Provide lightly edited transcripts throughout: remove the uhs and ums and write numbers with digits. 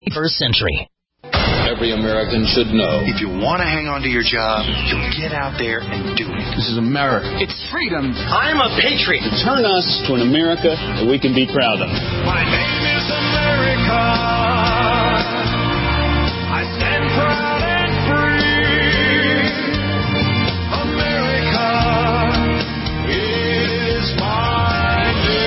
21st century. Every American should know. If you want to hang on to your job, you'll get out there and do it. This is America. It's freedom. I'm a patriot. Turn us to an America that we can be proud of. My name is America. I stand proud and free. America is my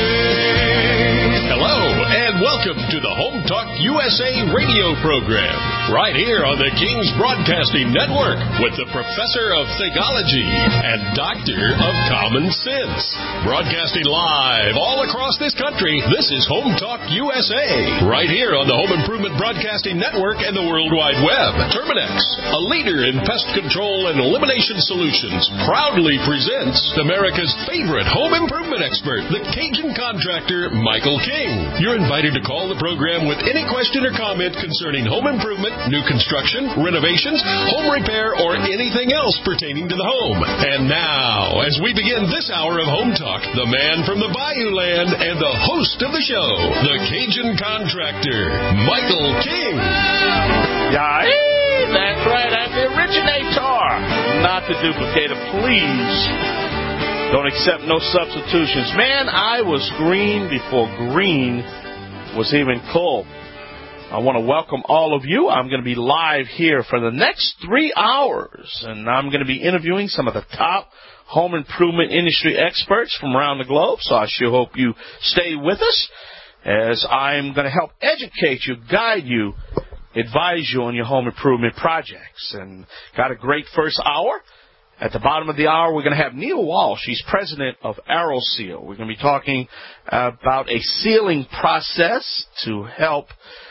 name. Hello, and welcome to the Home Talk USA radio program, right here on the King's Broadcasting Network with the Professor of Theology and Doctor of Common Sense. Broadcasting live all across this country, this is Home Talk USA, right here on the Home Improvement Broadcasting Network and the World Wide Web. Terminex, a leader in pest control and elimination solutions, proudly presents America's favorite home improvement expert, the Cajun contractor, Michael King. You're invited to call the program with any question or comment concerning home improvement, new construction, renovations, home repair, or anything else pertaining to the home. And now, as we begin this hour of Home Talk, the man from the Bayou Land and the host of the show, the Cajun contractor, Michael King. Yeah, that's right. I'm the originator, not the duplicator. Please don't accept no substitutions. Man, I was green before green was even cool. I want to welcome all of you. I'm going to be live here for the next 3 hours, and I'm going to be interviewing some of the top home improvement industry experts from around the globe, so I sure hope you stay with us as I'm going to help educate you, guide you, advise you on your home improvement projects. And got a great first hour. At the bottom of the hour, we're going to have Neil Walsh. He's president of AeroSeal. We're going to be talking about a sealing process to help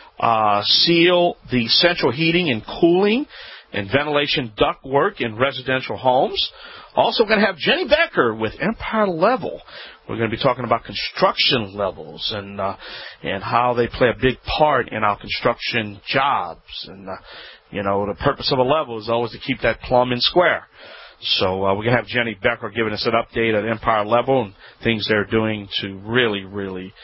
seal the central heating and cooling and ventilation ductwork in residential homes. Also going to have Jenny Becker with Empire Level. We're going to be talking about construction levels and how they play a big part in our construction jobs. And, the purpose of a level is always to keep that plumbing square. So we're going to have Jenny Becker giving us an update at Empire Level and things they're doing to really, really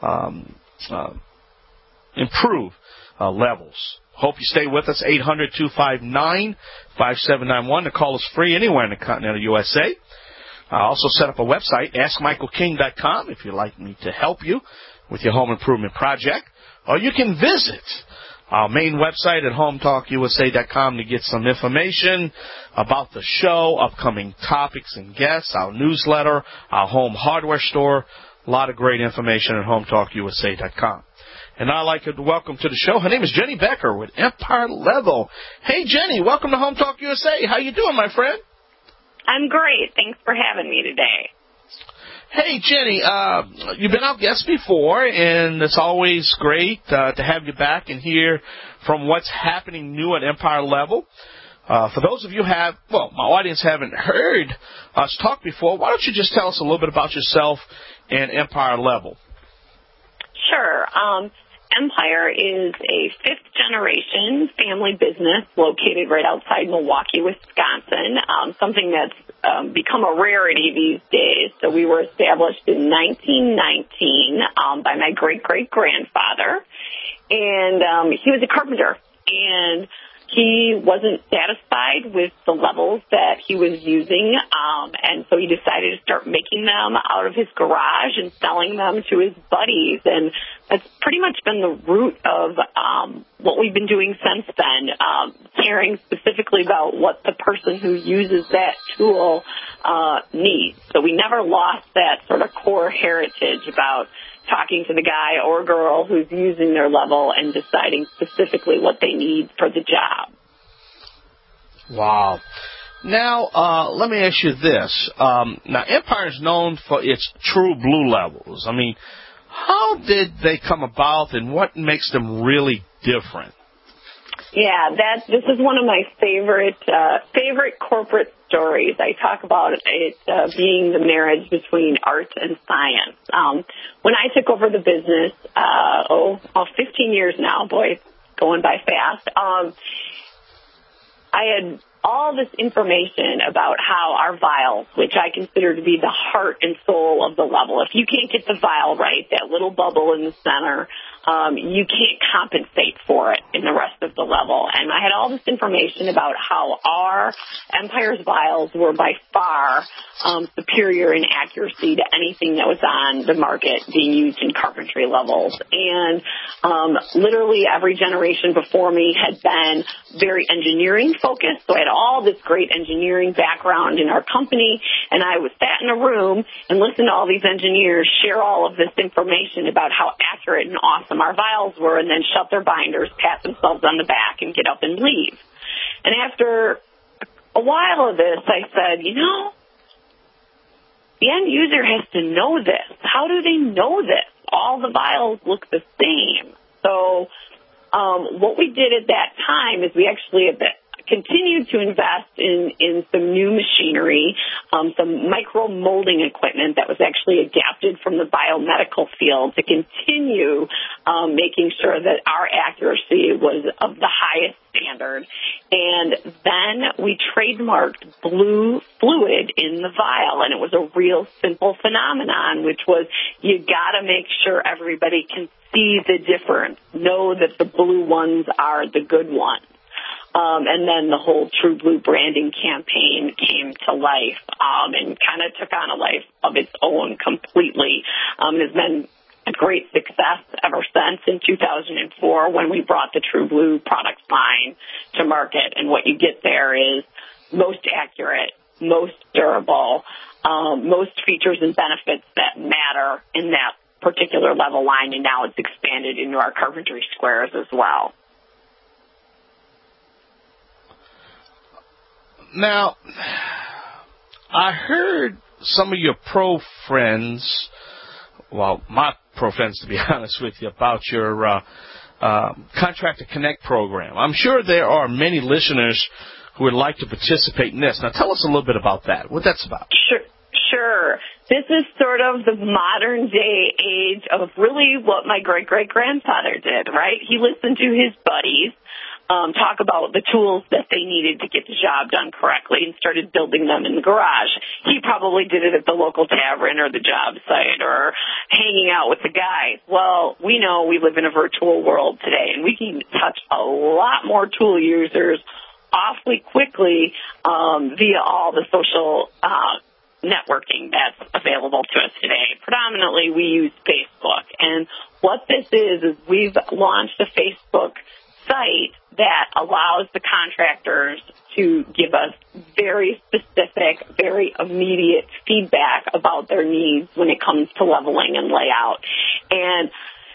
improve levels. Hope you stay with us. 800-259-5791. The call is free anywhere in the continental USA. I also set up a website, AskMichaelKing.com, if you'd like me to help you with your home improvement project. Or you can visit our main website at HomeTalkUSA.com to get some information about the show, upcoming topics and guests, our newsletter, our home hardware store. A lot of great information at HomeTalkUSA.com. And I'd like to welcome to the show, her name is Jenny Becker with Empire Level. Hey, Jenny, welcome to Home Talk USA. How you doing, my friend? I'm great. Thanks for having me today. Hey, Jenny, you've been our guest before, and it's always great to have you back and hear from what's happening new at Empire Level. For those of you my audience haven't heard us talk before, why don't you just tell us a little bit about yourself and Empire Level? Sure. Empire is a fifth-generation family business located right outside Milwaukee, Wisconsin, something that's become a rarity these days. So we were established in 1919 by my great-great-grandfather, and he was a carpenter, and he wasn't satisfied with the levels that he was using, and so he decided to start making them out of his garage and selling them to his buddies. And that's pretty much been the root of what we've been doing since then, caring specifically about what the person who uses that tool needs. So we never lost that sort of core heritage about talking to the guy or girl who's using their level and deciding specifically what they need for the job. Wow. Now, let me ask you this. Now, Empire is known for its true blue levels. I mean, how did they come about and what makes them really different? Yeah, this is one of my favorite corporate stories. I talk about it being the marriage between art and science. When I took over the business, 15 years now, boy, it's going by fast. I had all this information about how our vials, which I consider to be the heart and soul of the level, if you can't get the vial right, that little bubble in the center, you can't compensate for it in the rest of the level. And I had all this information about how our Empire's vials were by far superior in accuracy to anything that was on the market being used in carpentry levels. And literally every generation before me had been very engineering focused, so I had all this great engineering background in our company, and I was sat in a room and listened to all these engineers share all of this information about how accurate and awesome our vials were, and then shut their binders, pat themselves on the back, and get up and leave. And after a while of this, I said, the end user has to know this. How do they know this? All the vials look the same. So what we did at that time is we actually continued to invest in some new machinery, some micro-molding equipment that was actually adapted from the biomedical field to continue making sure that our accuracy was of the highest standard. And then we trademarked blue fluid in the vial, and it was a real simple phenomenon, which was you got to make sure everybody can see the difference, know that the blue ones are the good ones. And then the whole True Blue branding campaign came to life and kind of took on a life of its own completely. It has been a great success ever since in 2004 when we brought the True Blue product line to market. And what you get there is most accurate, most durable, most features and benefits that matter in that particular level line. And now it's expanded into our carpentry squares as well. Now, I heard some of your pro friends, well, my pro friends, to be honest with you, about your Contractor Connect program. I'm sure there are many listeners who would like to participate in this. Now, tell us a little bit about that, what that's about. Sure. This is sort of the modern day age of really what my great-great-grandfather did, right? He listened to his buddies talk about the tools that they needed to get the job done correctly and started building them in the garage. He probably did it at the local tavern or the job site or hanging out with the guys. Well, we know we live in a virtual world today, and we can touch a lot more tool users awfully quickly via all the social networking that's available to us today. Predominantly, we use Facebook. And what this is we've launched a Facebook site that allows the contractors to give us very specific, very immediate feedback about their needs when it comes to leveling and layout. And,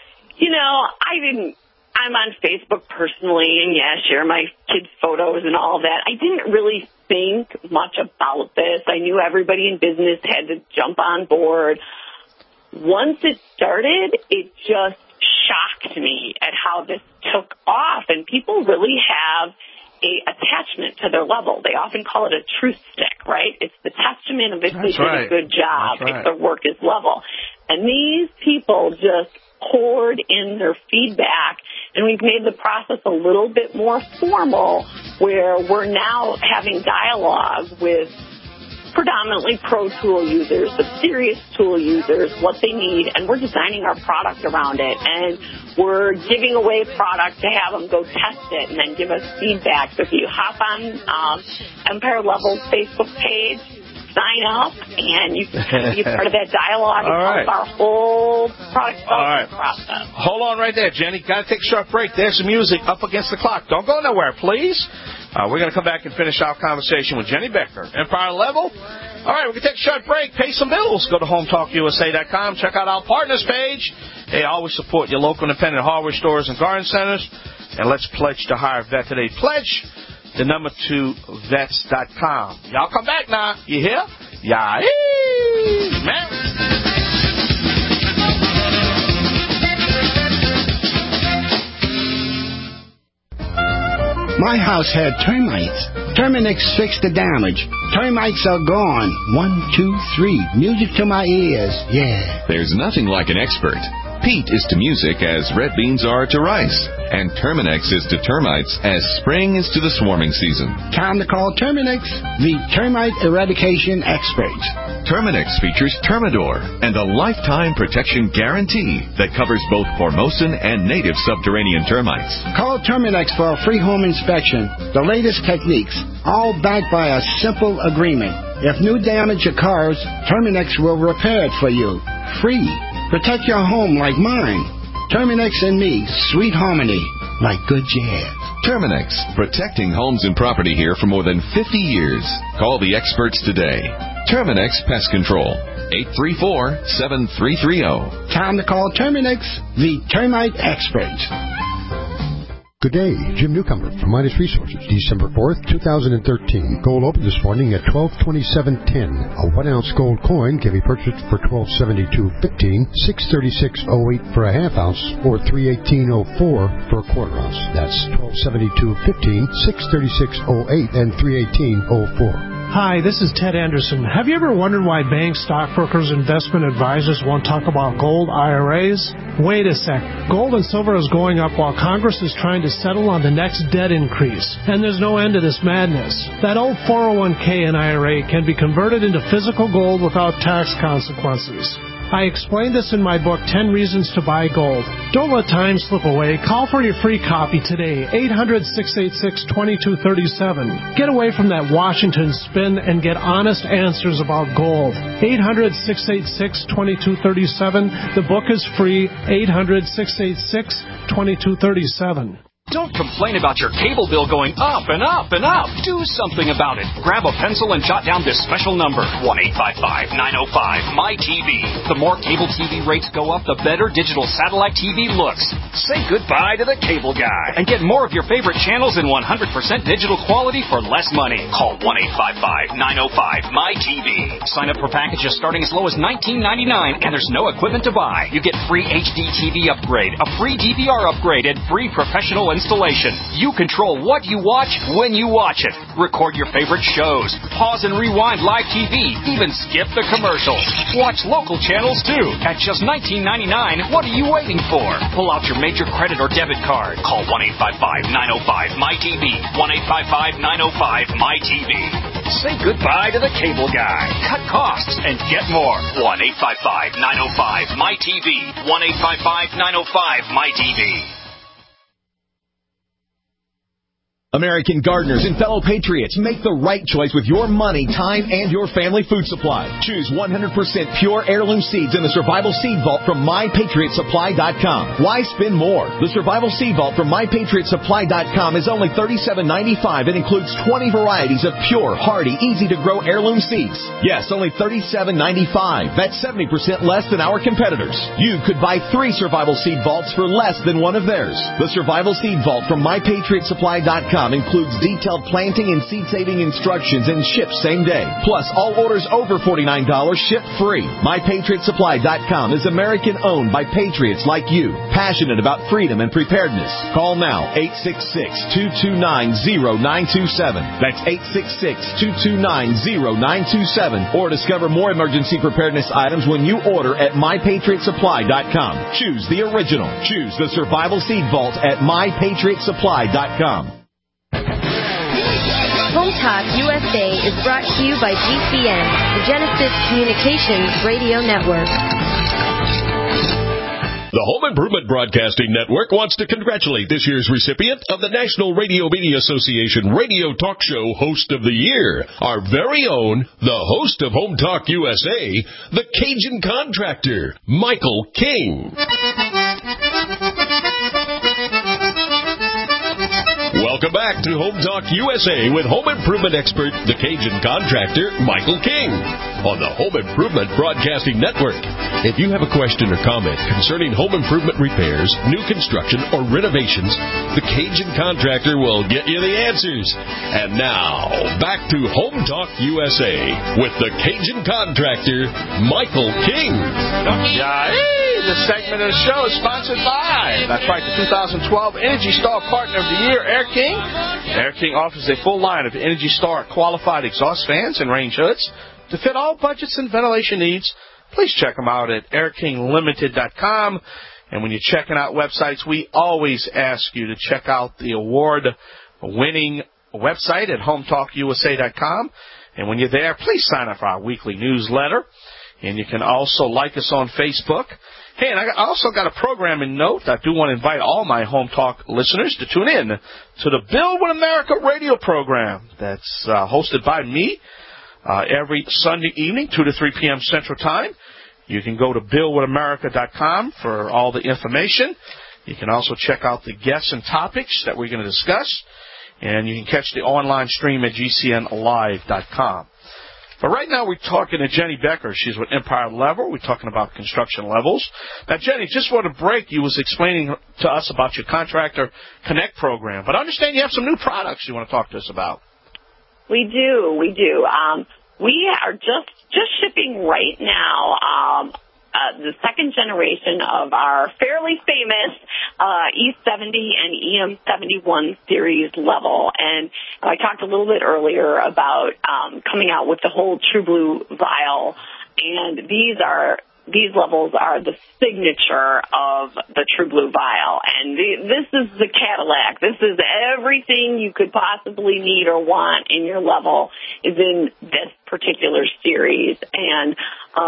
I'm on Facebook personally and, share my kids' photos and all that. I didn't really think much about this. I knew everybody in business had to jump on board. Once it started, it just shocked me at how this took off, and people really have a attachment to their level. They often call it a truth stick, right? It's the testament of if they did a good job, if their work is level. And these people just poured in their feedback, and we've made the process a little bit more formal where we're now having dialogue with predominantly pro tool users, but serious tool users, what they need, and we're designing our product around it, and we're giving away product to have them go test it and then give us feedback. So if you hop on Empire Level's Facebook page, sign up, and you can be part of that dialogue and part of our whole product development process. Hold on right there, Jenny. Got to take a short break. There's some music up against the clock. Don't go nowhere, please. We're going to come back and finish our conversation with Jenny Becker. Empire Level. All right, we're going to take a short break, pay some bills. Go to HomeTalkUSA.com. Check out our partners page. They always support your local independent hardware stores and garden centers. And let's pledge to hire a vet today. Pledge the number 2 vets.com. Y'all come back now. You hear? Yeah. Man. My house had termites. Terminix fixed the damage. Termites are gone. 1, 2, 3. Music to my ears. Yeah. There's nothing like an expert. peat is to music as red beans are to rice. And Terminex is to termites as spring is to the swarming season. Time to call Terminex, the termite eradication experts. Terminex features Termidor and a lifetime protection guarantee that covers both Formosan and native subterranean termites. Call Terminex for a free home inspection. The latest techniques, all backed by a simple agreement. If new damage occurs, Terminex will repair it for you. Free. Protect your home like mine. Terminex and me, sweet harmony, like good jazz. Terminex, protecting homes and property here for more than 50 years. Call the experts today. Terminex Pest Control, 834-7330. Time to call Terminex, the termite experts. Good day, Jim Newcomer from Midas Resources, December 4th, 2013. Gold opened this morning at $1227.10. A 1-ounce gold coin can be purchased for $1272.15, $636.08 for a half ounce, or $318.04 for a quarter ounce. That's $1272.15, $636.08, and $318.04. Hi, this is Ted Anderson. Have you ever wondered why banks, stockbrokers, investment advisors won't talk about gold IRAs? Wait a sec. Gold and silver is going up while Congress is trying to settle on the next debt increase. And there's no end to this madness. That old 401k and IRA can be converted into physical gold without tax consequences. I explained this in my book, 10 Reasons to Buy Gold. Don't let time slip away. Call for your free copy today, 800-686-2237. Get away from that Washington spin and get honest answers about gold. 800-686-2237. The book is free, 800-686-2237. Don't complain about your cable bill going up and up and up. Do something about it. Grab a pencil and jot down this special number, 1-855-905-MY-TV. The more cable TV rates go up, the better digital satellite TV looks. Say goodbye to the cable guy and get more of your favorite channels in 100% digital quality for less money. Call 1-855-905-MY-TV. Sign up for packages starting as low as $19.99, and there's no equipment to buy. You get free HD TV upgrade, a free DVR upgrade, and free professional installation. You control what you watch when you watch it. Record your favorite shows. Pause and rewind live TV. Even skip the commercials. Watch local channels too. At just $19.99, what are you waiting for? Pull out your major credit or debit card. Call 1-855-905-MY-TV. 1-855-905-MY-TV. Say goodbye to the cable guy. Cut costs and get more. 1-855-905-MY-TV. 1-855-905-MY-TV. American gardeners and fellow patriots, make the right choice with your money, time, and your family food supply. Choose 100% pure heirloom seeds in the Survival Seed Vault from MyPatriotSupply.com. Why spend more? The Survival Seed Vault from MyPatriotSupply.com is only $37.95 and includes 20 varieties of pure, hardy, easy-to-grow heirloom seeds. Yes, only $37.95. That's 70% less than our competitors. You could buy 3 Survival Seed Vaults for less than one of theirs. The Survival Seed Vault from MyPatriotSupply.com includes detailed planting and seed-saving instructions and ships same day. Plus, all orders over $49 ship free. MyPatriotSupply.com is American-owned by patriots like you, passionate about freedom and preparedness. Call now, 866-229-0927. That's 866-229-0927. Or discover more emergency preparedness items when you order at MyPatriotSupply.com. Choose the original. Choose the Survival Seed Vault at MyPatriotSupply.com. Home Talk USA is brought to you by GCN, the Genesis Communications Radio Network. The Home Improvement Broadcasting Network wants to congratulate this year's recipient of the National Radio Media Association Radio Talk Show Host of the Year, our very own, the host of Home Talk USA, the Cajun Contractor, Michael King. Welcome back to Home Talk USA with home improvement expert, the Cajun Contractor, Michael King, on the Home Improvement Broadcasting Network. If you have a question or comment concerning home improvement repairs, new construction, or renovations, the Cajun Contractor will get you the answers. And now, back to Home Talk USA with the Cajun Contractor, Michael King. This segment of the show is sponsored by, that's right, the 2012 Energy Star Partner of the Year, Air King. Air King offers a full line of Energy Star qualified exhaust fans and range hoods to fit all budgets and ventilation needs. Please check them out at airkinglimited.com. And when you're checking out websites, we always ask you to check out the award-winning website at HometalkUSA.com. And when you're there, please sign up for our weekly newsletter. And you can also like us on Facebook. Hey, and I also got a programming note. I do want to invite all my Home Talk listeners to tune in to the Build with America radio program that's hosted by me every Sunday evening, 2 to 3 p.m. Central Time. You can go to BuildWithAmerica.com for all the information. You can also check out the guests and topics that we're going to discuss. And you can catch the online stream at GCNlive.com. But right now we're talking to Jenny Becker. She's with Empire Level. We're talking about construction levels. Now, Jenny, just for the break, you was explaining to us about your Contractor Connect program. But I understand you have some new products you want to talk to us about. We do. We are just shipping right now the second generation of our fairly famous E70 and EM71 series level. And I talked a little bit earlier about coming out with the whole True Blue vial. And these levels are the signature of the True Blue vial. And this is the Cadillac. This is everything you could possibly need or want in your level is in this particular series. And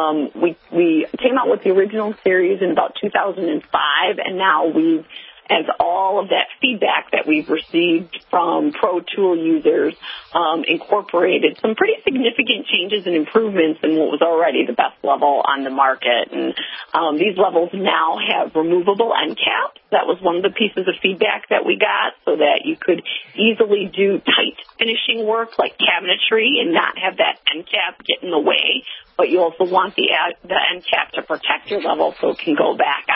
we came out with the original series in about 2005, and now as all of that feedback that we've received from Pro Tool users, incorporated some pretty significant changes and improvements in what was already the best level on the market. And these levels now have removable end caps. That was one of the pieces of feedback that we got, so that you could easily do tight finishing work like cabinetry and not have that end cap get in the way. But you also want the end cap to protect your level so it can go back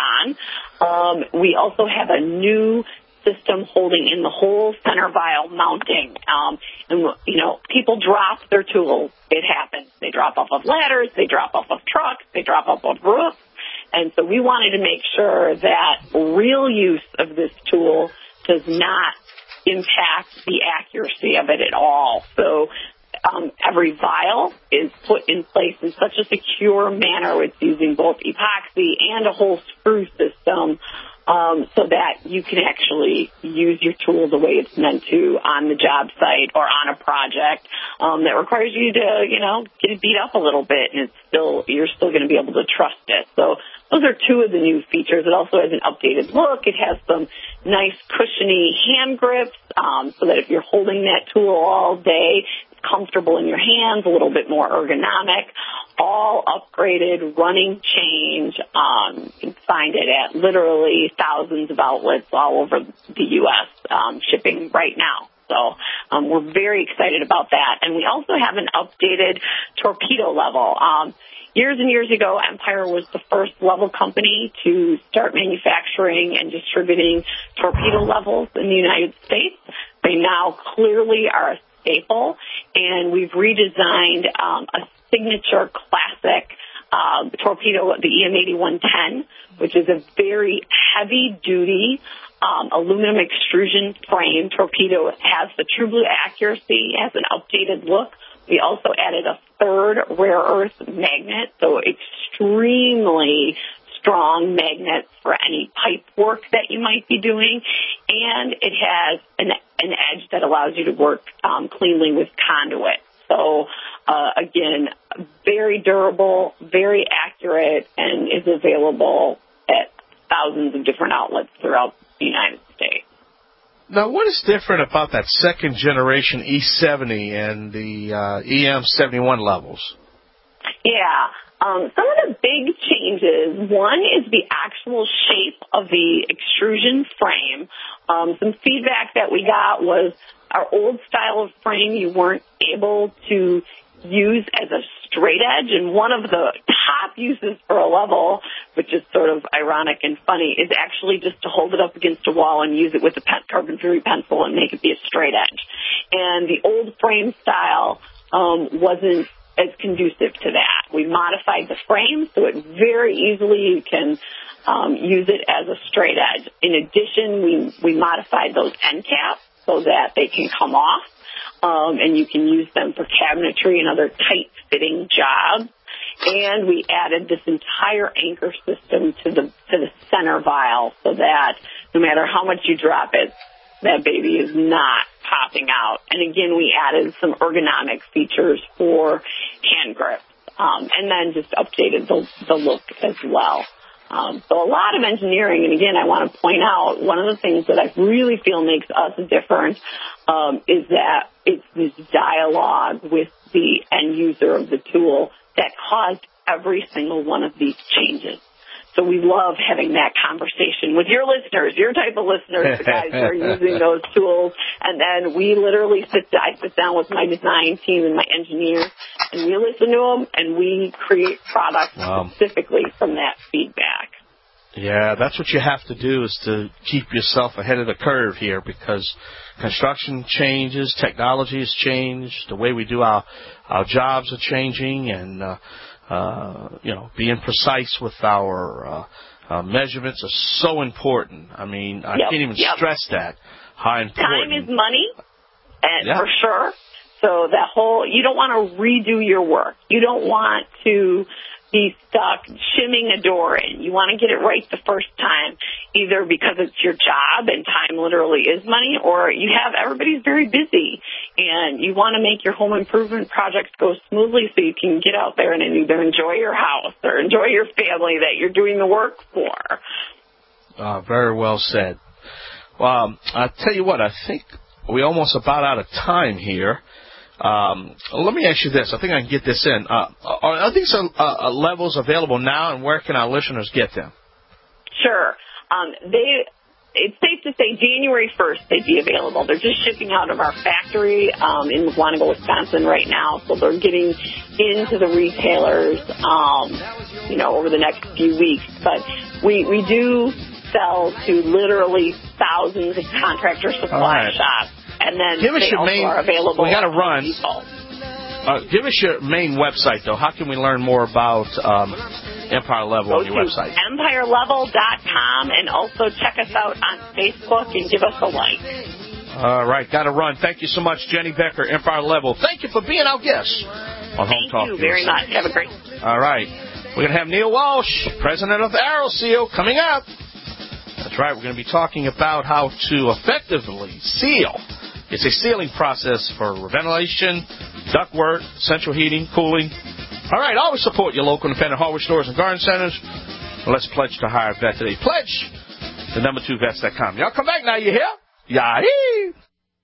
on. We also have a new system holding in the whole center vial mounting. And, people drop their tools. It happens. They drop off of ladders. They drop off of trucks. They drop off of roofs. And so we wanted to make sure that real use of this tool does not impact the accuracy of it at all. So every vial is put in place in such a secure manner. It's using both epoxy and a whole screw system, so that you can actually use your tool the way it's meant to on the job site or on a project that requires you to, get it beat up a little bit, and you're still going to be able to trust it. So those are two of the new features. It also has an updated look. It has some nice cushiony hand grips, so that if you're holding that tool all day, comfortable in your hands, a little bit more ergonomic, all upgraded, running change. You can find it at literally thousands of outlets all over the U.S. Shipping right now. So we're very excited about that. And we also have an updated torpedo level. Years and years ago, Empire was the first level company to start manufacturing and distributing torpedo levels in the United States. They now clearly are a staple, and we've redesigned a signature classic torpedo, the EM8110, which is a very heavy-duty aluminum extrusion frame torpedo. It has the True Blue accuracy, has an updated look. We also added a third rare earth magnet, so extremely strong magnets for any pipe work that you might be doing, and it has an edge that allows you to work cleanly with conduit. So, again, very durable, very accurate, and is available at thousands of different outlets throughout the United States. Now, what is different about that second generation E70 and the EM71 levels? Yeah. Some of the big changes, one is the actual shape of the extrusion frame. Some feedback that we got was our old style of frame you weren't able to use as a straight edge, and one of the top uses for a level, which is sort of ironic and funny, is actually just to hold it up against a wall and use it with a carpentry pencil and make it be a straight edge. And the old frame style wasn't as conducive to that. We modified the frame so it very easily you can use it as a straight edge. In addition, we modified those end caps so that they can come off, and you can use them for cabinetry and other tight-fitting jobs. And we added this entire anchor system to the center vial so that no matter how much you drop it, that baby is not popping out. And again, we added some ergonomic features for hand grips, and then just updated the look as well. So a lot of engineering, and again, I want to point out, one of the things that I really feel makes us different is that it's this dialogue with the end user of the tool that caused every single one of these changes. So we love having that conversation with your listeners, your type of listeners, the guys who are using those tools. And then we literally I sit down with my design team and my engineers, and we listen to them, and we create products specifically from that feedback. Yeah, that's what you have to do, is to keep yourself ahead of the curve here, because construction changes, technology has changed, the way we do our jobs are changing, and being precise with our measurements are so important. I mean, I can't even stress that, how important. Time is money, and for sure. So you don't want to redo your work. You don't want to be stuck shimming a door in. You want to get it right the first time, either because it's your job and time literally is money, or everybody's very busy and you want to make your home improvement projects go smoothly so you can get out there and either enjoy your house or enjoy your family that you're doing the work for. Very well said. Well, I'll tell you what, I think we're almost about out of time here. Let me ask you this. I think I can get this in. Are these levels available now, and where can our listeners get them? Sure. It's safe to say January 1st they'd be available. They're just shipping out of our factory in Mukwonago, Wisconsin right now, so they're getting into the retailers, over the next few weeks. But we do sell to literally thousands of contractor supply shops. And then are available. We got to run. Give us your main website, though. How can we learn more about Empire Level on your website? EmpireLevel.com, and also check us out on Facebook and give us a like. All right, got to run. Thank you so much, Jenny Becker, Empire Level. Thank you for being our guest on Home Talk. Thank you very much. Have a great. All right, we're going to have Neil Walsh, president of AeroSeal, coming up. That's right. We're going to be talking about how to effectively seal. It's a sealing process for ventilation, ductwork, central heating, cooling. All right, always support your local independent hardware stores and garden centers. Let's pledge to hire a vet today. Pledge to number2vets.com. Y'all come back now, you hear? Yahee!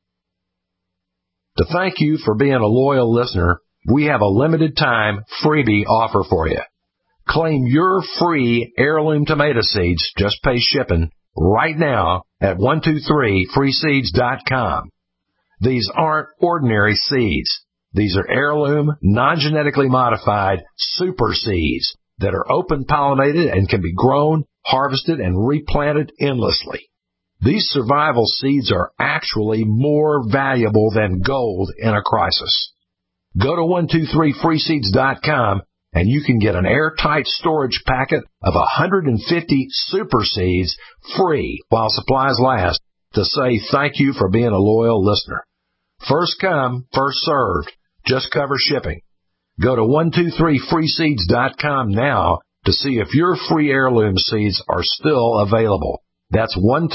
To thank you for being a loyal listener, we have a limited time freebie offer for you. Claim your free heirloom tomato seeds, just pay shipping, right now at 123freeseeds.com. These aren't ordinary seeds. These are heirloom, non-genetically modified super seeds that are open-pollinated and can be grown, harvested, and replanted endlessly. These survival seeds are actually more valuable than gold in a crisis. Go to 123freeseeds.com and you can get an airtight storage packet of 150 super seeds free while supplies last to say thank you for being a loyal listener. First come, first served. Just cover shipping. Go to 123freeseeds.com now to see if your free heirloom seeds are still available. That's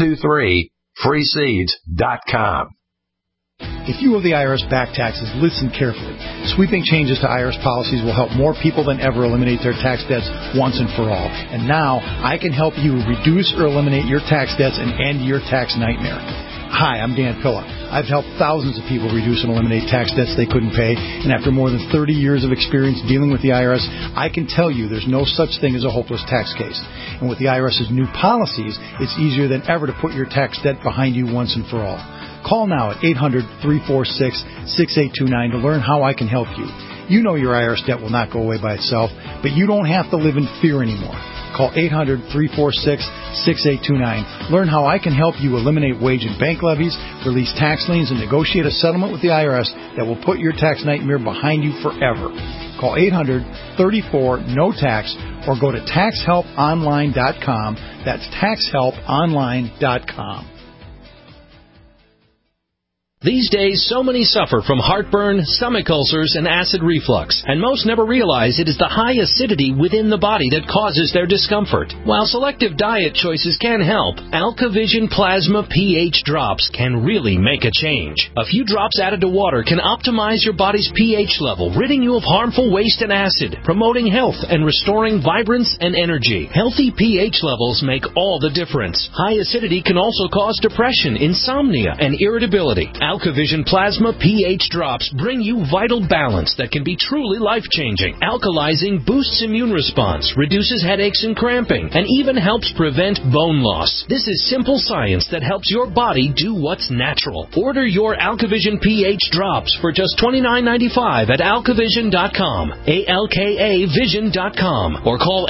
123freeseeds.com. If you owe the IRS back taxes, listen carefully. Sweeping changes to IRS policies will help more people than ever eliminate their tax debts once and for all. And now, I can help you reduce or eliminate your tax debts and end your tax nightmare. Hi, I'm Dan Pilla. I've helped thousands of people reduce and eliminate tax debts they couldn't pay, and after more than 30 years of experience dealing with the IRS, I can tell you there's no such thing as a hopeless tax case. And with the IRS's new policies, it's easier than ever to put your tax debt behind you once and for all. Call now at 800-346-6829 to learn how I can help you. You know your IRS debt will not go away by itself, but you don't have to live in fear anymore. Call 800-346-6829. Learn how I can help you eliminate wage and bank levies, release tax liens, and negotiate a settlement with the IRS that will put your tax nightmare behind you forever. Call 800-34-NO-TAX or go to TaxHelpOnline.com. That's TaxHelpOnline.com. These days, so many suffer from heartburn, stomach ulcers, and acid reflux, and most never realize it is the high acidity within the body that causes their discomfort. While selective diet choices can help, AlkaVision Plasma pH drops can really make a change. A few drops added to water can optimize your body's pH level, ridding you of harmful waste and acid, promoting health and restoring vibrance and energy. Healthy pH levels make all the difference. High acidity can also cause depression, insomnia, and irritability. AlkaVision Plasma pH drops bring you vital balance that can be truly life-changing. Alkalizing boosts immune response, reduces headaches and cramping, and even helps prevent bone loss. This is simple science that helps your body do what's natural. Order your AlkaVision pH drops for just $29.95 at alkavision.com, ALKAvision.com, or call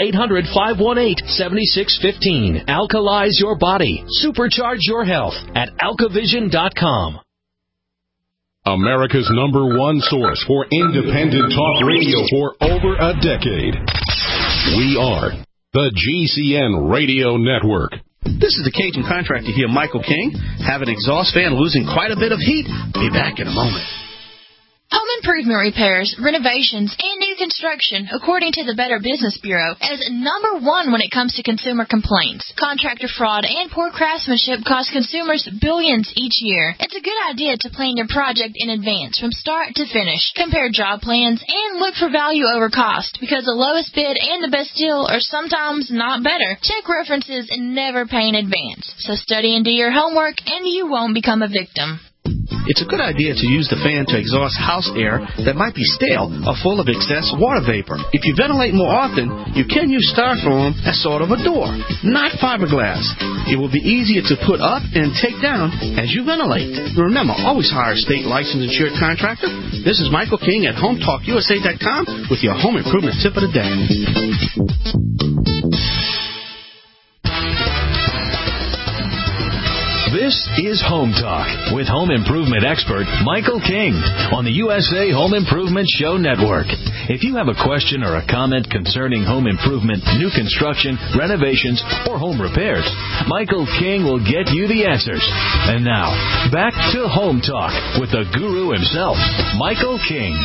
800-518-7615. Alkalize your body. Supercharge your health at alkavision.com. America's #1 source for independent talk radio for over a decade. We are the GCN Radio Network. This is the Cajun contractor here, Michael King. Have an exhaust fan losing quite a bit of heat? Be back in a moment. Home improvement repairs, renovations, and new construction, according to the Better Business Bureau, is #1 when it comes to consumer complaints. Contractor fraud and poor craftsmanship cost consumers billions each year. It's a good idea to plan your project in advance from start to finish. Compare job plans and look for value over cost, because the lowest bid and the best deal are sometimes not better. Check references and never pay in advance. So study and do your homework, and you won't become a victim. It's a good idea to use the fan to exhaust house air that might be stale or full of excess water vapor. If you ventilate more often, you can use styrofoam as sort of a door, not fiberglass. It will be easier to put up and take down as you ventilate. Remember, always hire a state licensed insured contractor. This is Michael King at HomeTalkUSA.com with your home improvement tip of the day. This is Home Talk with home improvement expert Michael King on the USA Home Improvement Show Network. If you have a question or a comment concerning home improvement, new construction, renovations, or home repairs, Michael King will get you the answers. And now, back to Home Talk with the guru himself, Michael King.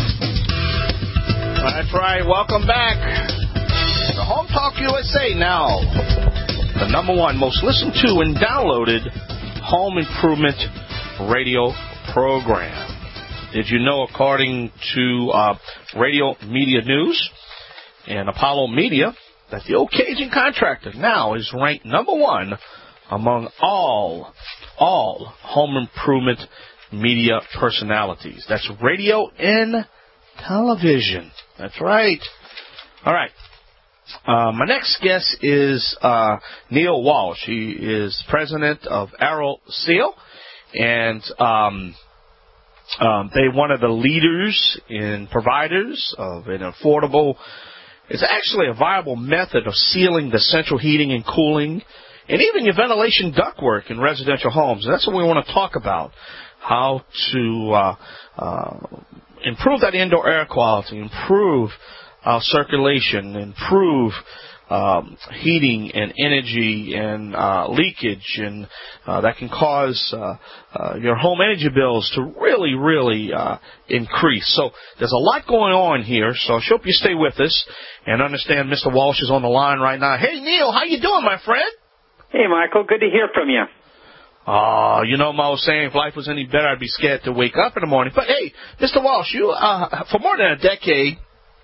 That's right. Welcome back to Home Talk USA now. The #1 most listened to and downloaded home improvement radio program. Did you know, according to Radio Media News and Apollo Media, that the old Cajun contractor now is ranked #1 among all home improvement media personalities. That's radio and television. That's right. All right. My next guest is Neil Walsh. He is president of Arrow Seal, and they're one of the leaders in providers of an affordable. It's actually a viable method of sealing the central heating and cooling, and even your ventilation ductwork in residential homes. And that's what we want to talk about: how to improve that indoor air quality, improve circulation, improve heating and energy and leakage, and that can cause your home energy bills to really increase. So there's a lot going on here, so I hope you stay with us and understand Mr. Walsh is on the line right now. Hey, Neil, how you doing, my friend? Hey, Michael, good to hear from you. You know, I was saying if life was any better, I'd be scared to wake up in the morning. But, hey, Mr. Walsh, you, for more than a decade,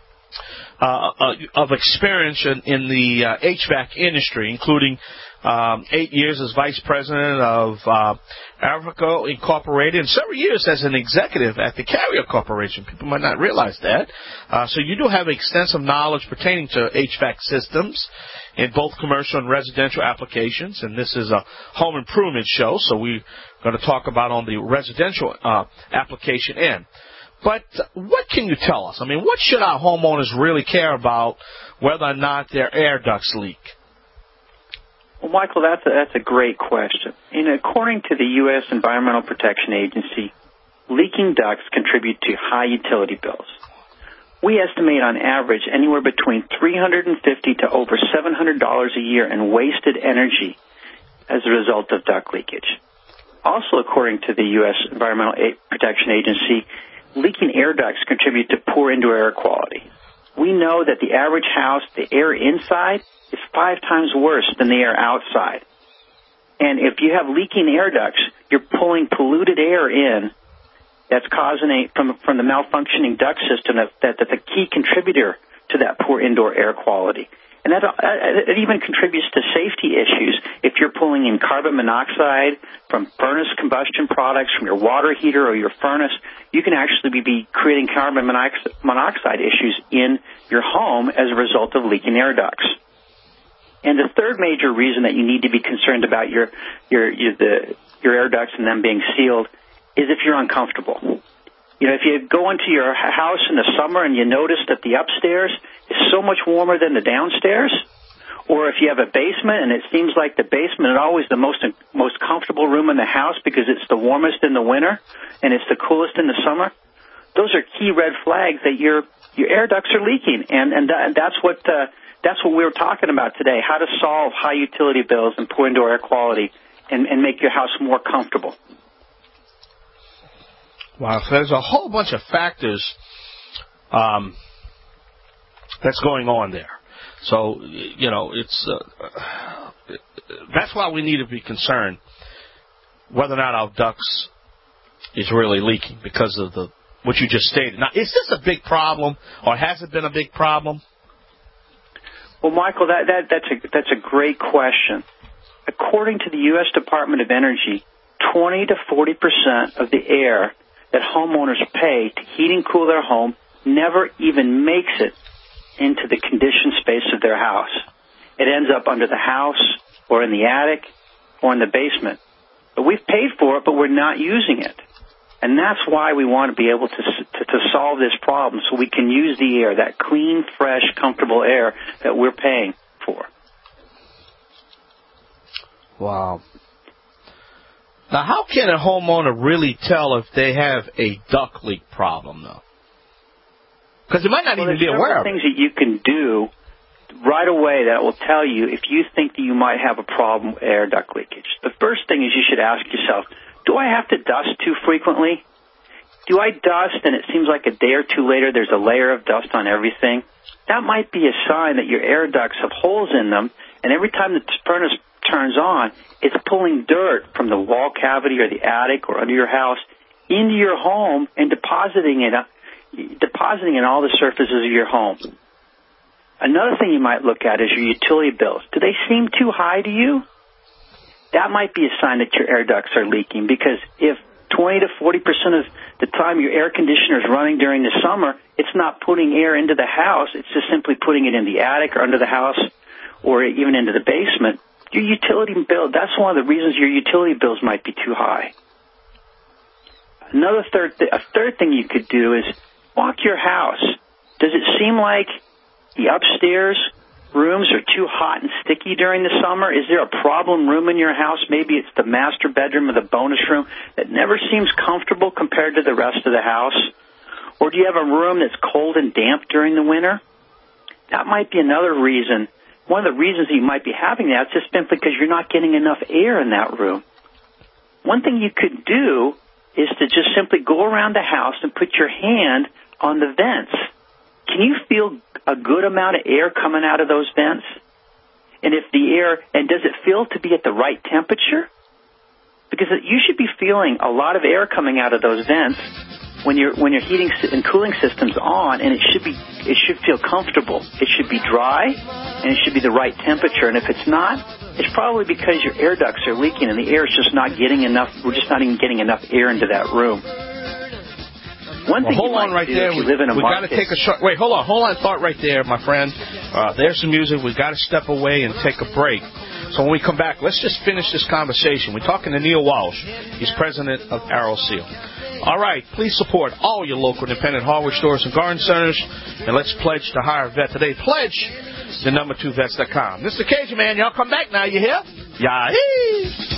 of experience in the HVAC industry, including 8 years as vice president of Africa Incorporated and several years as an executive at the Carrier Corporation. People might not realize that. So you do have extensive knowledge pertaining to HVAC systems in both commercial and residential applications. And this is a home improvement show, so we're going to talk about on the residential application end. But what can you tell us? I mean, what should our homeowners really care about whether or not their air ducts leak? Well, Michael, that's a great question. And according to the U.S. Environmental Protection Agency, leaking ducts contribute to high utility bills. We estimate on average anywhere between $350 to over $700 a year in wasted energy as a result of duct leakage. Also, according to the U.S. Environmental Protection Agency, leaking air ducts contribute to poor indoor air quality. We know that the average house, the air inside, is 5 times worse than the air outside. And if you have leaking air ducts, you're pulling polluted air in that's causing from the malfunctioning duct system that's the key contributor to that poor indoor air quality. And that it even contributes to safety issues. If you're pulling in carbon monoxide from furnace combustion products, from your water heater or your furnace, you can actually be creating carbon monoxide issues in your home as a result of leaking air ducts. And the third major reason that you need to be concerned about your air ducts and them being sealed is if you're uncomfortable. You know, if you go into your house in the summer and you notice that the upstairs is so much warmer than the downstairs, or if you have a basement and it seems like the basement is always the most comfortable room in the house because it's the warmest in the winter and it's the coolest in the summer, those are key red flags that your air ducts are leaking, and that's what we were talking about today: how to solve high utility bills and poor indoor air quality and make your house more comfortable. Wow, so there's a whole bunch of factors that's going on there. So, you know, it's that's why we need to be concerned whether or not our ducts is really leaking because of what you just stated. Now, is this a big problem, or has it been a big problem? Well, Michael, that's a great question. According to the U.S. Department of Energy, 20 to 40% of the air that homeowners pay to heat and cool their home never even makes it into the conditioned space of their house. It ends up under the house or in the attic or in the basement. But we've paid for it, but we're not using it. And that's why we want to be able to solve this problem so we can use the air, that clean, fresh, comfortable air that we're paying for. Wow. Now, how can a homeowner really tell if they have a duct leak problem, though? Because they might not even be aware of it. There's things that you can do right away that will tell you if you think that you might have a problem with air duct leakage. The first thing is you should ask yourself, do I have to dust too frequently? Do I dust and it seems like a day or two later there's a layer of dust on everything? That might be a sign that your air ducts have holes in them, and every time the furnace turns on, it's pulling dirt from the wall cavity or the attic or under your house into your home and depositing in all the surfaces of your home. Another thing you might look at is your utility bills. Do they seem too high to you? That might be a sign that your air ducts are leaking, because if 20 to 40% of the time your air conditioner is running during the summer, it's not putting air into the house. It's just simply putting it in the attic or under the house or even into the basement. Your utility bill, that's one of the reasons your utility bills might be too high. A third thing you could do is walk your house. Does it seem like the upstairs rooms are too hot and sticky during the summer? Is there a problem room in your house? Maybe it's the master bedroom or the bonus room that never seems comfortable compared to the rest of the house. Or do you have a room that's cold and damp during the winter? That might be another reason. One of the reasons you might be having that is just simply because you're not getting enough air in that room. One thing you could do is to just simply go around the house and put your hand on the vents. Can you feel a good amount of air coming out of those vents? And does it feel to be at the right temperature? Because you should be feeling a lot of air coming out of those vents when your heating and cooling system's on, and it should feel comfortable. It should be dry, and it should be the right temperature. And if it's not, it's probably because your air ducts are leaking and the air is just not getting enough. We're just not even getting enough air into that room. One thing hold on right there. We got to take a short. Wait, hold on thought right there, my friend. There's some music. We got to step away and take a break. So when we come back, let's just finish this conversation. We're talking to Neil Walsh. He's president of AeroSeal. All right, please support all your local independent hardware stores and garden centers, and let's pledge to hire a vet today. Pledge the number2vets.com. Mr. Cajun Man, y'all come back now. You hear? Yahee!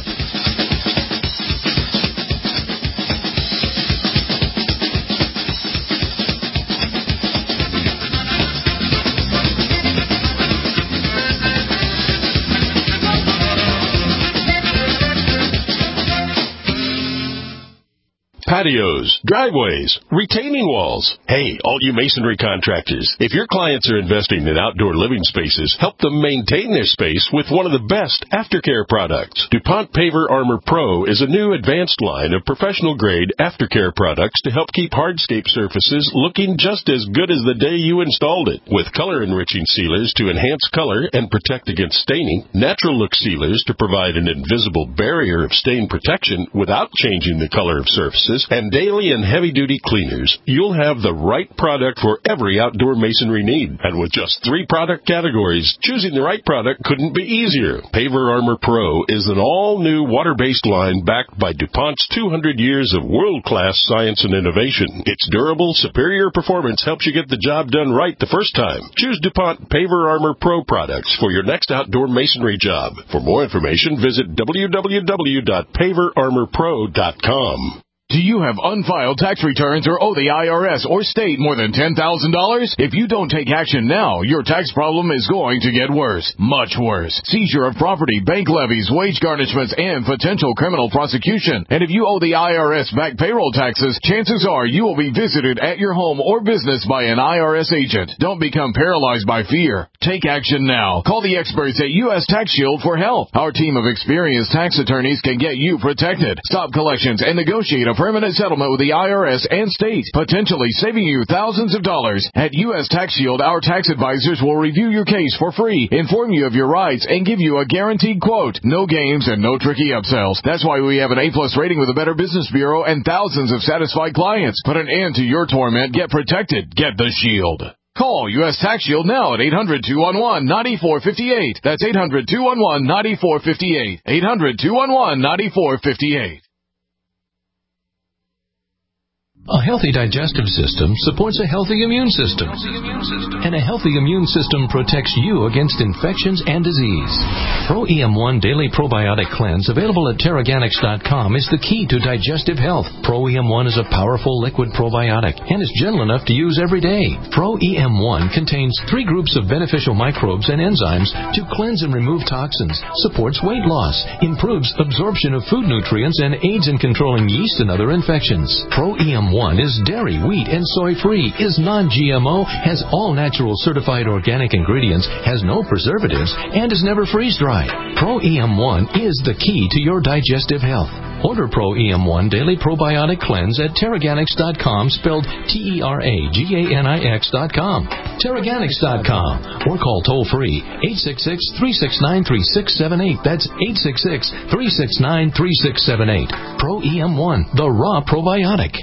patios, driveways, retaining walls. Hey, all you masonry contractors, if your clients are investing in outdoor living spaces, help them maintain their space with one of the best aftercare products. DuPont Paver Armor Pro is a new advanced line of professional-grade aftercare products to help keep hardscape surfaces looking just as good as the day you installed it. With color-enriching sealers to enhance color and protect against staining, natural look sealers to provide an invisible barrier of stain protection without changing the color of surfaces, and daily and heavy-duty cleaners, you'll have the right product for every outdoor masonry need. And with just 3 product categories, choosing the right product couldn't be easier. Paver Armor Pro is an all-new water-based line backed by DuPont's 200 years of world-class science and innovation. Its durable, superior performance helps you get the job done right the first time. Choose DuPont Paver Armor Pro products for your next outdoor masonry job. For more information, visit www.paverarmorpro.com. Do you have unfiled tax returns or owe the IRS or state more than $10,000? If you don't take action now, your tax problem is going to get worse, much worse. Seizure of property, bank levies, wage garnishments, and potential criminal prosecution. And if you owe the IRS back payroll taxes, chances are you will be visited at your home or business by an IRS agent. Don't become paralyzed by fear. Take action now. Call the experts at U.S. Tax Shield for help. Our team of experienced tax attorneys can get you protected, stop collections, and negotiate a permanent settlement with the IRS and state, potentially saving you thousands of dollars. At U.S. Tax Shield, our tax advisors will review your case for free, inform you of your rights, and give you a guaranteed quote. No games and no tricky upsells. That's why we have an A+ rating with the Better Business Bureau and thousands of satisfied clients. Put an end to your torment. Get protected. Get the Shield. Call U.S. Tax Shield now at 800-211-9458. That's 800-211-9458. 800-211-9458. A healthy digestive system supports a healthy immune system. And a healthy immune system protects you against infections and disease. Pro EM1 Daily Probiotic Cleanse, available at Teraganix.com, is the key to digestive health. Pro EM1 is a powerful liquid probiotic and is gentle enough to use every day. Pro EM1 contains 3 groups of beneficial microbes and enzymes to cleanse and remove toxins, supports weight loss, improves absorption of food nutrients, and aids in controlling yeast and other infections. Pro EM1 is dairy, wheat, and soy-free, is non-GMO, has all natural certified organic ingredients, has no preservatives, and is never freeze-dried. Pro EM1 is the key to your digestive health. Order Pro EM1 Daily Probiotic Cleanse at Teraganix.com, spelled Teraganix.com. Teraganix.com, or call toll-free 866-369-3678. That's 866-369-3678. Pro EM1, the raw probiotic.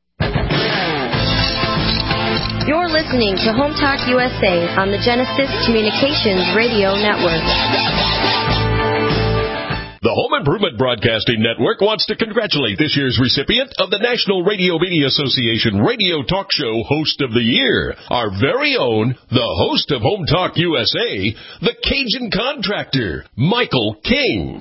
You're listening to Home Talk USA on the Genesis Communications Radio Network. The Home Improvement Broadcasting Network wants to congratulate this year's recipient of the National Radio Media Association Radio Talk Show Host of the Year, our very own, the host of Home Talk USA, the Cajun Contractor, Michael King.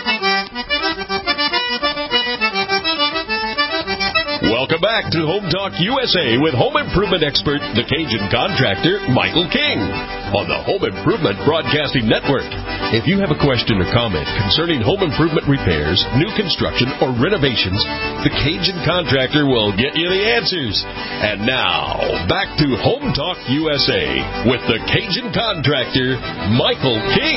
Welcome back to Home Talk USA with home improvement expert, the Cajun Contractor, Michael King, on the Home Improvement Broadcasting Network. If you have a question or comment concerning home improvement repairs, new construction, or renovations, the Cajun Contractor will get you the answers. And now, back to Home Talk USA with the Cajun Contractor, Michael King.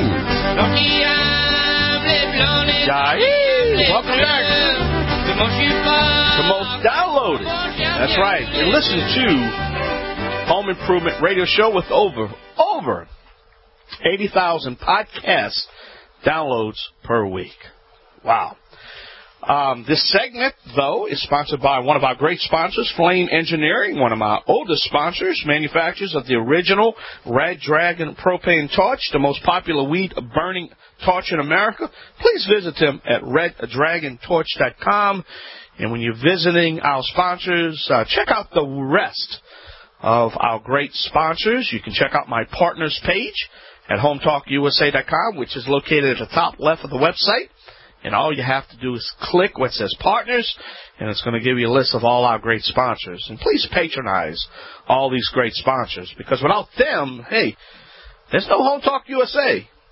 Welcome back. The most downloaded. That's right. And listen to Home Improvement Radio Show with over 80,000 podcast downloads per week. Wow. This segment, though, is sponsored by one of our great sponsors, Flame Engineering, one of my oldest sponsors, manufacturers of the original Red Dragon propane torch, the most popular weed-burning torch in America. Please visit them at reddragontorch.com. And when you're visiting our sponsors, check out the rest of our great sponsors. You can check out my partners page at HomeTalkUSA.com, which is located at the top left of the website. And all you have to do is click what says Partners, and it's going to give you a list of all our great sponsors. And please patronize all these great sponsors, because without them, hey, there's no Home Talk USA.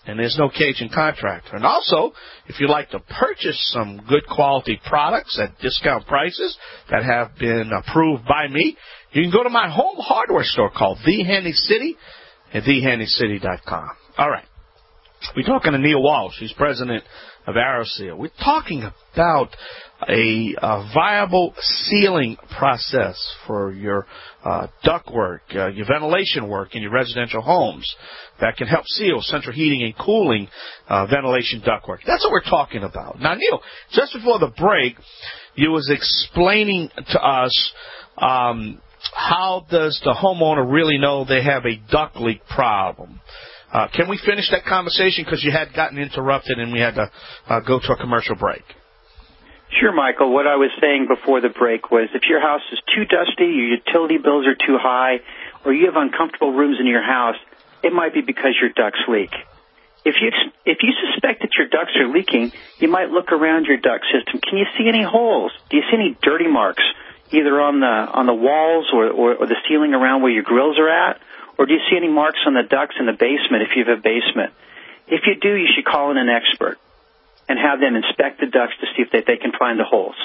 And there's no Cajun contractor. And also, if you'd like to purchase some good quality products at discount prices that have been approved by me, you can go to my home hardware store called The Handy City at thehandycity.com. All right. We're talking to Neil Walsh. He's president of AeroSeal. We're talking about a viable sealing process for your duct work, your ventilation work in your residential homes that can help seal central heating and cooling ventilation ductwork. That's what we're talking about. Now, Neil, just before the break, you was explaining to us how does the homeowner really know they have a duct leak problem. Can we finish that conversation because you had gotten interrupted and we had to go to a commercial break? Sure, Michael. What I was saying before the break was if your house is too dusty, your utility bills are too high, or you have uncomfortable rooms in your house, it might be because your ducts leak. If you suspect that your ducts are leaking, you might look around your duct system. Can you see any holes? Do you see any dirty marks, either on the walls or the ceiling around where your grills are at? Or do you see any marks on the ducts in the basement if you have a basement? If you do, you should call in an expert and have them inspect the ducts to see if they can find the holes.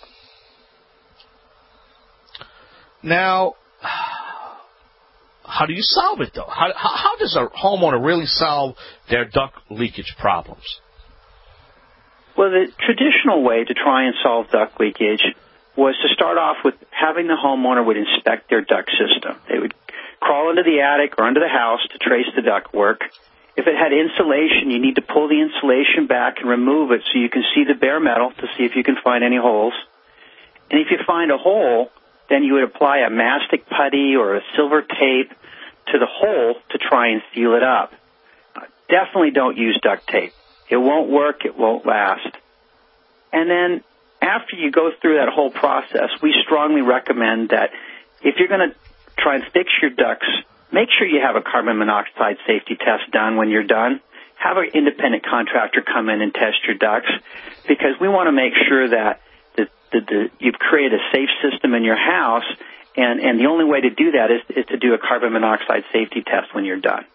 Now, how do you solve it, though? How does a homeowner really solve their duct leakage problems? Well, the traditional way to try and solve duct leakage was to start off with having the homeowner would inspect their duct system. They would crawl into the attic or under the house to trace the duct work. If it had insulation, you need to pull the insulation back and remove it so you can see the bare metal to see if you can find any holes. And if you find a hole, then you would apply a mastic putty or a silver tape to the hole to try and seal it up. Definitely don't use duct tape. It won't work. It won't last. And then after you go through that whole process, we strongly recommend that if you're going to try and fix your ducts, make sure you have a carbon monoxide safety test done when you're done. Have an independent contractor come in and test your ducts because we want to make sure that you've created a safe system in your house, and the only way to do that is to do a carbon monoxide safety test when you're done.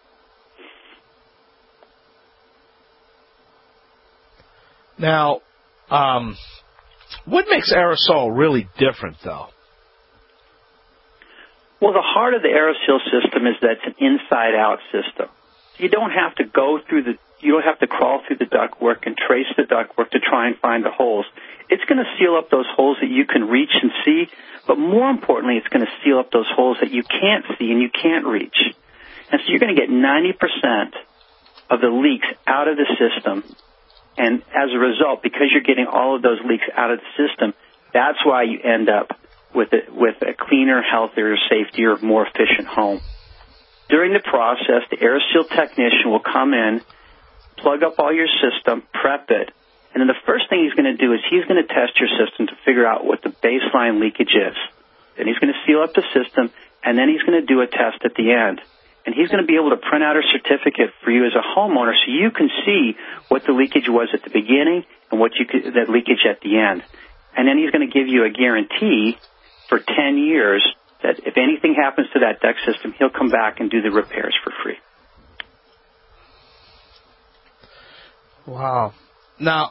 Now, what makes aerosol really different, though? Well, the heart of the AeroSeal system is that it's an inside-out system. You don't have to crawl through the ductwork and trace the ductwork to try and find the holes. It's going to seal up those holes that you can reach and see, but more importantly, it's going to seal up those holes that you can't see and you can't reach. And so you're going to get 90% of the leaks out of the system. And as a result, because you're getting all of those leaks out of the system, that's why you end up with a cleaner, healthier, safer, more efficient home. During the process, the AeroSeal technician will come in, plug up all your system, prep it, and then the first thing he's going to do is he's going to test your system to figure out what the baseline leakage is. Then he's going to seal up the system, and then he's going to do a test at the end. And he's going to be able to print out a certificate for you as a homeowner so you can see what the leakage was at the beginning and that leakage at the end. And then he's going to give you a guarantee for 10 years that if anything happens to that duct system, he'll come back and do the repairs for free. Wow. Now,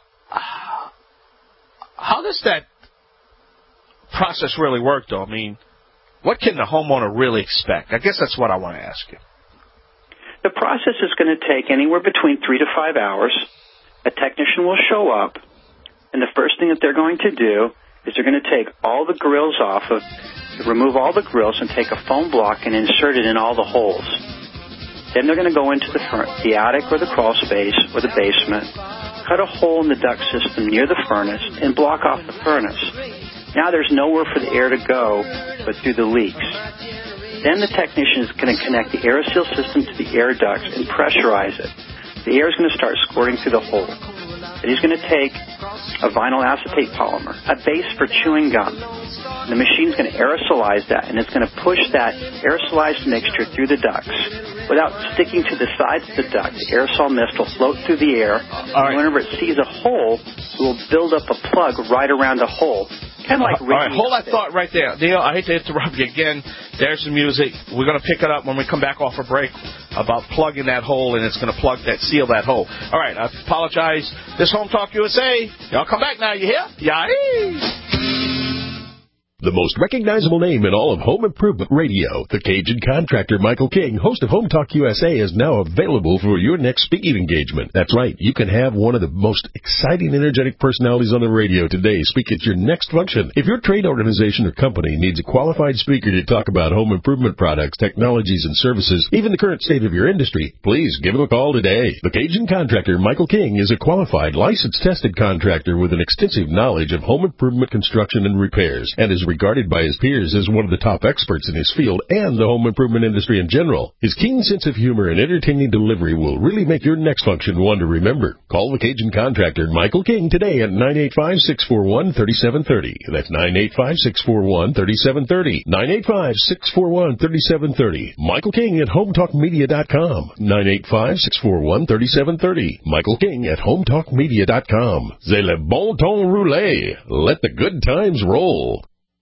how does that process really work, though? I mean, what can the homeowner really expect? I guess that's what I want to ask you. The process is going to take anywhere between 3 to 5 hours. A technician will show up, and the first thing that they're going to do is they're going to take all the grills remove all the grills and take a foam block and insert it in all the holes. Then they're going to go into the attic or the crawl space or the basement, cut a hole in the duct system near the furnace, and block off the furnace. Now there's nowhere for the air to go but through the leaks. Then the technician is going to connect the AeroSeal system to the air ducts and pressurize it. The air is going to start squirting through the hole. Then he's going to take a vinyl acetate polymer, a base for chewing gum. The machine's going to aerosolize that, and it's going to push that aerosolized mixture through the ducts. Without sticking to the sides of the duct, the aerosol mist will float through the air, and whenever it sees a hole, it will build up a plug right around the hole. Kind of like all right, hold that thought right there. Neil, I hate to interrupt you again. There's the music. We're going to pick it up when we come back off a break about plugging that hole, and it's going to seal that hole. All right, I apologize. This Home Talk USA. Y'all come back now, you hear? Yahoo! The most recognizable name in all of home improvement radio, the Cajun contractor Michael King, host of Home Talk USA, is now available for your next speaking engagement. That's right, you can have one of the most exciting, energetic personalities on the radio today speak at your next function. If your trade organization or company needs a qualified speaker to talk about home improvement products, technologies, and services, even the current state of your industry, please give him a call today. The Cajun contractor Michael King is a qualified, licensed, tested contractor with an extensive knowledge of home improvement construction and repairs, and is regarded by his peers as one of the top experts in his field and the home improvement industry in general. His keen sense of humor and entertaining delivery will really make your next function one to remember. Call the Cajun contractor Michael King today at 985-641-3730. That's 985-641-3730. 985-641-3730. Michael King at HomeTalkMedia.com. 985-641-3730. Michael King at HomeTalkMedia.com. C'est le bon ton roulé. Let the good times roll.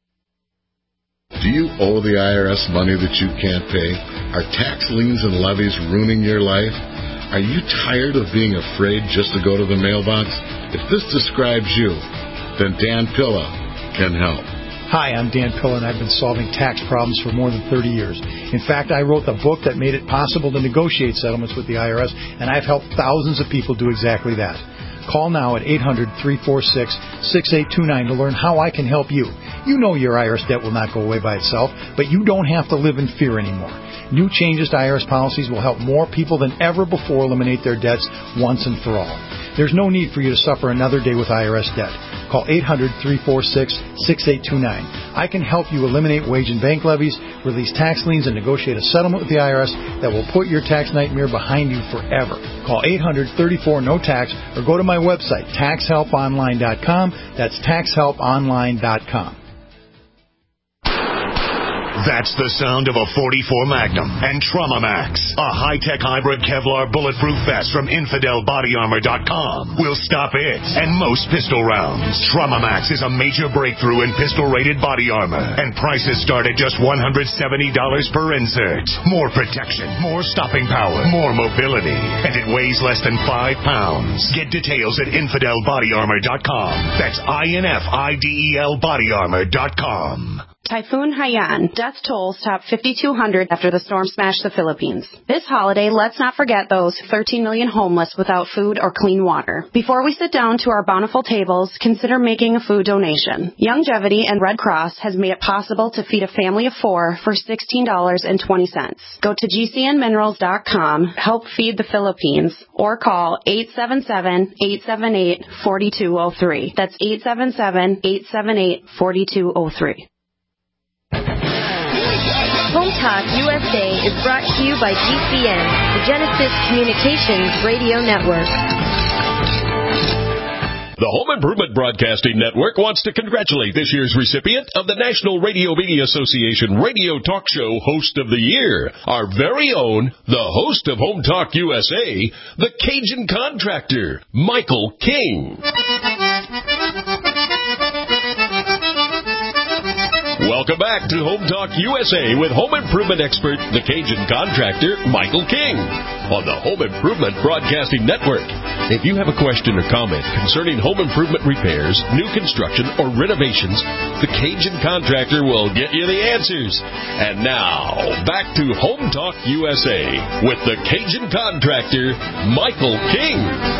Do you owe the IRS money that you can't pay? Are tax liens and levies ruining your life? Are you tired of being afraid just to go to the mailbox? If this describes you, then Dan Pilla can help. Hi, I'm Dan Pilla, and I've been solving tax problems for more than 30 years. In fact, I wrote the book that made it possible to negotiate settlements with the IRS, and I've helped thousands of people do exactly that. Call now at 800-346-6829 to learn how I can help you. You know your IRS debt will not go away by itself, but you don't have to live in fear anymore. New changes to IRS policies will help more people than ever before eliminate their debts once and for all. There's no need for you to suffer another day with IRS debt. Call 800-346-6829. I can help you eliminate wage and bank levies, release tax liens, and negotiate a settlement with the IRS that will put your tax nightmare behind you forever. Call 800-34-NO-TAX or go to my website, taxhelponline.com. That's taxhelponline.com. That's the sound of a .44 Magnum and Trauma Max, a high-tech hybrid Kevlar bulletproof vest from InfidelBodyArmor.com. Will stop it and most pistol rounds. Trauma Max is a major breakthrough in pistol-rated body armor, and prices start at just $170 per insert. More protection, more stopping power, more mobility, and it weighs less than 5 pounds. Get details at InfidelBodyArmor.com. That's INFIDEL Typhoon Haiyan. Death tolls topped 5,200 after the storm smashed the Philippines. This holiday, let's not forget those 13 million homeless without food or clean water. Before we sit down to our bountiful tables, consider making a food donation. Youngevity and Red Cross has made it possible to feed a family of 4 for $16.20. Go to GCNminerals.com, help feed the Philippines, or call 877-878-4203. That's 877-878-4203. Home Talk USA is brought to you by GCN, the Genesis Communications Radio Network. The Home Improvement Broadcasting Network wants to congratulate this year's recipient of the National Radio Media Association Radio Talk Show Host of the Year, our very own, the host of Home Talk USA, the Cajun contractor, Michael King. Welcome back to Home Talk USA with home improvement expert, the Cajun contractor, Michael King, on the Home Improvement Broadcasting Network. If you have a question or comment concerning home improvement repairs, new construction, or renovations, the Cajun contractor will get you the answers. And now, back to Home Talk USA with the Cajun contractor, Michael King.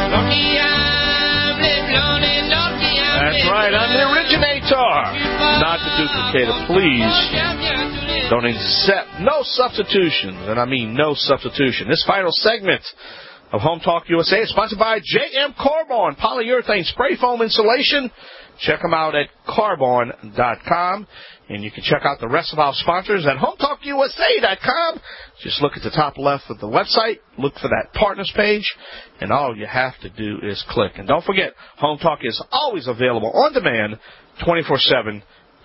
That's right, I'm the originator, not the duplicator. Please don't accept no substitutions, and I mean no substitution. This final segment of Home Talk USA is sponsored by J.M. Carbon Polyurethane Spray Foam Insulation. Check them out at Carbon.com. And you can check out the rest of our sponsors at HomeTalkUSA.com. Just look at the top left of the website, look for that partners page, and all you have to do is click. And don't forget, Home Talk is always available on demand 24/7,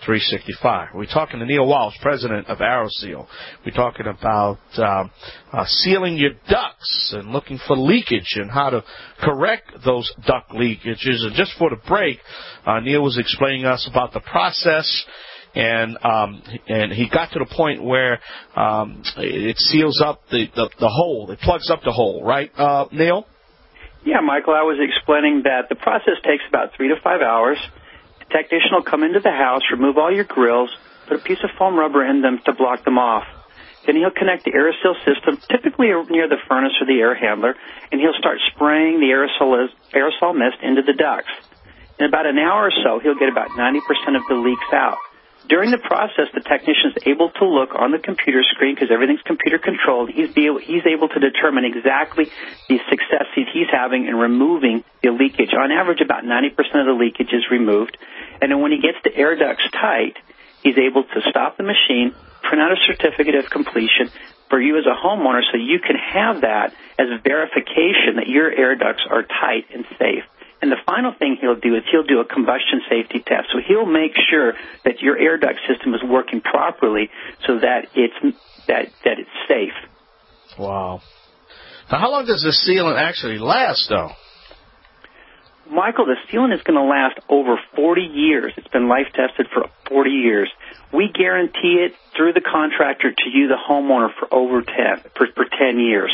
365. We're talking to Neil Walsh, president of AeroSeal. We're talking about sealing your ducts and looking for leakage and how to correct those duct leakages. And just for the break, Neil was explaining us about the process, and he got to the point where it seals up the hole. It plugs up the hole, right, Neil? Yeah, Michael, I was explaining that the process takes about 3 to 5 hours. The technician will come into the house, remove all your grills, put a piece of foam rubber in them to block them off. Then he'll connect the AeroSeal system, typically near the furnace or the air handler, and he'll start spraying the aerosol mist into the ducts. In about an hour or so, he'll get about 90% of the leaks out. During the process, the technician is able to look on the computer screen because everything's computer controlled. He's able to determine exactly the success he's having in removing the leakage. On average, about 90% of the leakage is removed. And then when he gets the air ducts tight, he's able to stop the machine, print out a certificate of completion for you as a homeowner so you can have that as verification that your air ducts are tight and safe. And the final thing he'll do is he'll do a combustion safety test. So he'll make sure that your air duct system is working properly so that it's safe. Wow. Now, how long does the sealant actually last, though? Michael, the sealant is going to last over 40 years. It's been life tested for 40 years. We guarantee it through the contractor to you, the homeowner, for over 10 years.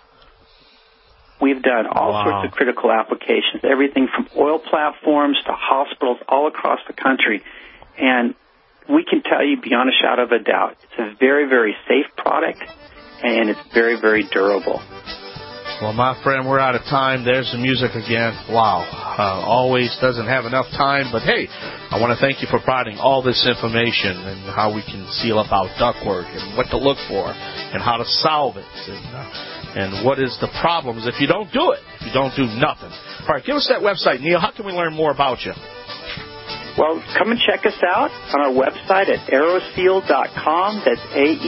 We've done all sorts of critical applications, everything from oil platforms to hospitals all across the country. And we can tell you beyond a shadow of a doubt, it's a very, very safe product, and it's very, very durable. Well, my friend, we're out of time. There's the music again. Wow. Always doesn't have enough time. But, hey, I want to thank you for providing all this information and how we can seal up our ductwork and what to look for and how to solve it and what is the problems if you don't do it, if you don't do nothing. All right, give us that website, Neil. How can we learn more about you? Well, come and check us out on our website at aeroseal.com. That's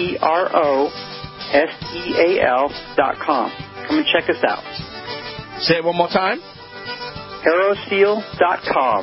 AeroSeal.com. Come and check us out. Say it one more time. AeroSeal.com.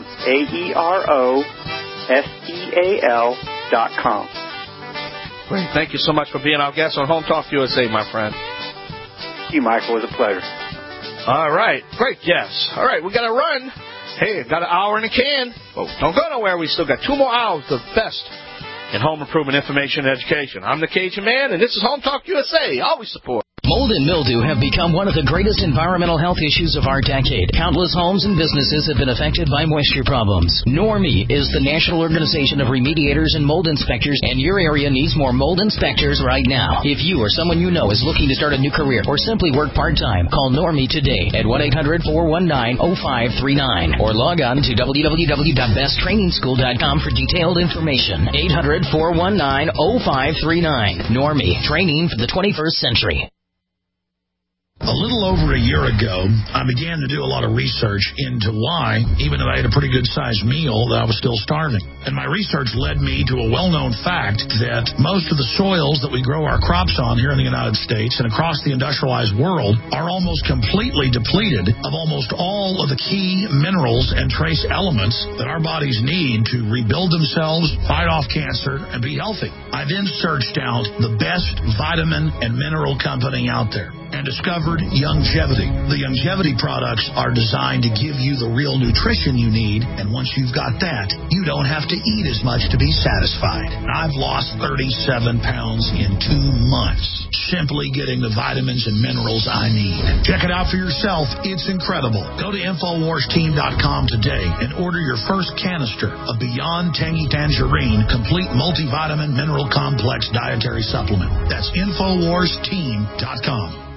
AeroSeal.com. Great. Thank you so much for being our guest on Home Talk USA, my friend. Thank you, Michael. It was a pleasure. All right. Great guest. All right. We got to run. Hey, got an hour in the can. Oh, don't go nowhere. We still got 2 more hours of the best in home improvement information and education. I'm the Cajun Man, and this is Home Talk USA. Always support. Mold and mildew have become one of the greatest environmental health issues of our decade. Countless homes and businesses have been affected by moisture problems. NORMI is the National Organization of Remediators and Mold Inspectors, and your area needs more mold inspectors right now. If you or someone you know is looking to start a new career or simply work part-time, call NORMI today at 1-800-419-0539 or log on to www.besttrainingschool.com for detailed information. 800-419-0539. NORMI, training for the 21st century. A little over a year ago, I began to do a lot of research into why, even though I had a pretty good-sized meal, that I was still starving. And my research led me to a well-known fact that most of the soils that we grow our crops on here in the United States and across the industrialized world are almost completely depleted of almost all of the key minerals and trace elements that our bodies need to rebuild themselves, fight off cancer, and be healthy. I then searched out the best vitamin and mineral company out there and discovered Youngevity. The Youngevity products are designed to give you the real nutrition you need, and once you've got that, you don't have to eat as much to be satisfied. I've lost 37 pounds in 2 months, simply getting the vitamins and minerals I need. Check it out for yourself. It's incredible. Go to InfoWarsTeam.com today and order your first canister of Beyond Tangy Tangerine Complete Multivitamin Mineral Complex Dietary Supplement. That's InfoWarsTeam.com.